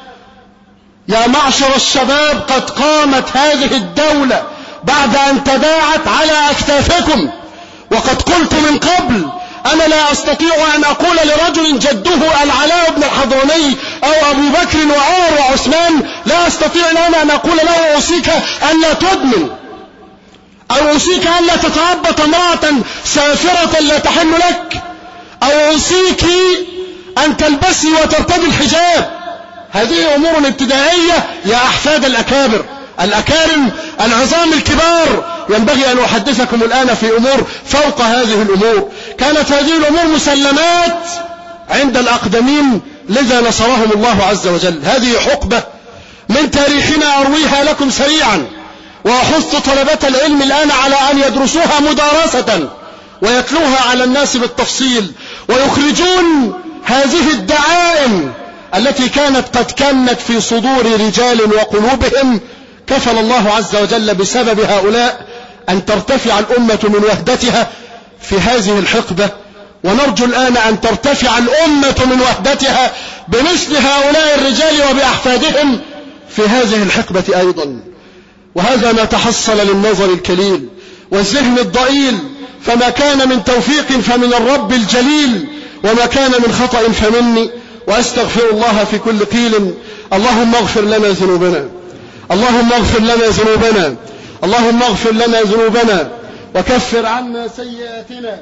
يا معشر الشباب، قد قامت هذه الدولة بعد أن تداعت على أكتافكم. وقد قلت من قبل أنا لا أستطيع أن أقول لرجل جده العلاء بن الحضرمي أو أبو بكر وعمر وعثمان، لا أستطيع الآن أن أقول له أوصيك أن لا تدمن، أو أوصيك أن لا تتعبط امرأة سافرة لا تحل لك، أو أوصيك أن تلبسي وترتدي الحجاب. هذه أمور ابتدائية يا أحفاد الأكابر الأكارم العظام الكبار. ينبغي أن أحدثكم الآن في أمور فوق هذه الأمور. كانت هذه الأمور مسلمات عند الأقدمين، لذا نصرهم الله عز وجل. هذه حقبة من تاريخنا أرويها لكم سريعا، وأحث طلبة العلم الآن على أن يدرسوها مدارسة ويتلوها على الناس بالتفصيل، ويخرجون هذه الدعائم التي كانت قد كنت في صدور رجال وقلوبهم. كفل الله عز وجل بسبب هؤلاء أن ترتفع الأمة من وحدتها في هذه الحقبة، ونرجو الآن أن ترتفع الأمة من وحدتها بمثل هؤلاء الرجال وبأحفادهم في هذه الحقبة أيضا. وهذا ما تحصل للنظر الكليل والذهن الضئيل، فما كان من توفيق فمن الرب الجليل، وما كان من خطأ فمني، وأستغفر الله في كل قيل. اللهم اغفر لنا ذنوبنا، اللهم اغفر لنا ذنوبنا، اللهم اغفر لنا ذنوبنا، وكفر عنا سيئاتنا،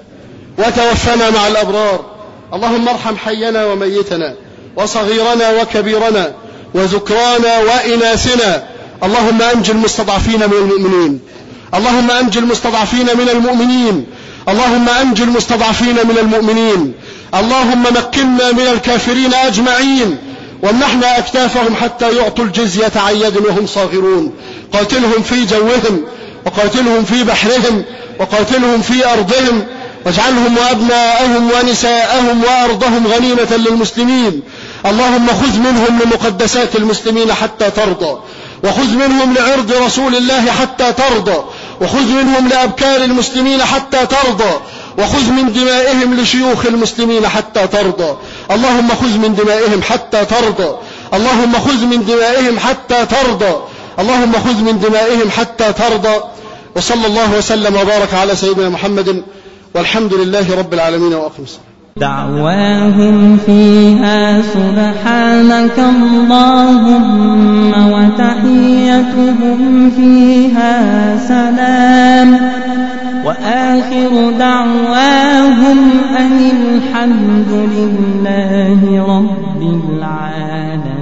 وتوفنا مع الأبرار. اللهم ارحم حينا وميتنا، وصغيرنا وكبيرنا، وذكرانا وإناثنا. اللهم أنجي المستضعفين من المؤمنين، اللهم أنجي المستضعفين من المؤمنين، اللهم أنجي المستضعفين من المؤمنين. اللهم مكننا من الكافرين أجمعين، وامنحنا أكتافهم حتى يعطوا الجزية عن يد وهم صاغرون. قاتلهم في جوهم، وقاتلهم في بحرهم، وقاتلهم في أرضهم، واجعلهم وأبناءهم ونساءهم وأرضهم غنيمة للمسلمين. اللهم خذ منهم لمقدسات المسلمين حتى ترضى، وخذ منهم لعرض رسول الله حتى ترضى، وخذ منهم لأبكار المسلمين حتى ترضى، وخذ من دمائهم لشيوخ المسلمين حتى ترضى. اللهم خذ من دمائهم حتى ترضى، اللهم خذ من دمائهم حتى ترضى، اللهم خذ من دمائهم حتى ترضى. وصلى الله وسلم وبارك على سيدنا محمد، والحمد لله رب العالمين. وأقم الصلاة. دعواهم فيها سبحانك اللهم، وتحيتهم تحيتهم فيها سلام وآخر دعواهم أن الحمد لله رب العالمين.